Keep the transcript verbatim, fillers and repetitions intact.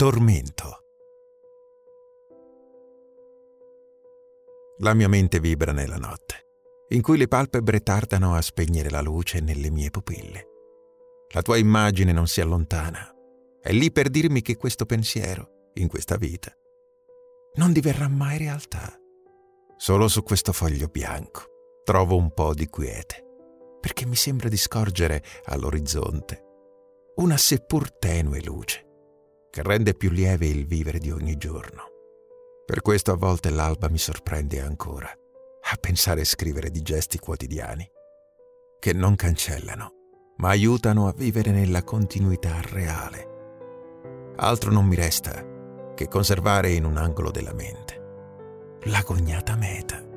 Tormento. La mia mente vibra nella notte, in cui le palpebre tardano a spegnere la luce nelle mie pupille. La tua immagine non si allontana, è lì per dirmi che questo pensiero, in questa vita, non diverrà mai realtà. Solo su questo foglio bianco trovo un po' di quiete, perché mi sembra di scorgere all'orizzonte una seppur tenue luce che rende più lieve il vivere di ogni giorno. Per questo a volte l'alba mi sorprende ancora a pensare e scrivere di gesti quotidiani che non cancellano, ma aiutano a vivere nella continuità reale. Altro non mi resta che conservare in un angolo della mente l'agognata meta